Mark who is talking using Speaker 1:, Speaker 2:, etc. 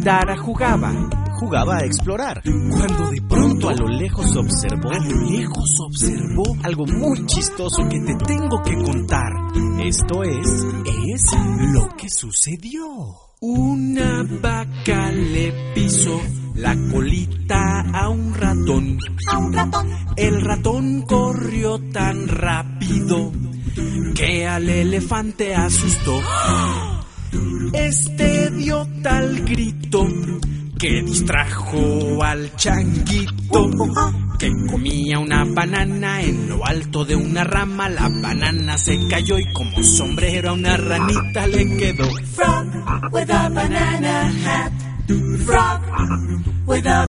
Speaker 1: Dara jugaba
Speaker 2: a explorar,
Speaker 1: cuando de pronto a lo lejos observó
Speaker 2: algo muy chistoso que te tengo que contar. Esto es lo que sucedió.
Speaker 1: Una vaca le pisó la colita a un ratón. El ratón corrió tan rápido que al elefante asustó. Este dio tal grito que distrajo al changuito, que comía una banana en lo alto de una rama. La banana se cayó y como sombrero a una ranita le quedó.
Speaker 3: Frog with a banana hat. Frog with a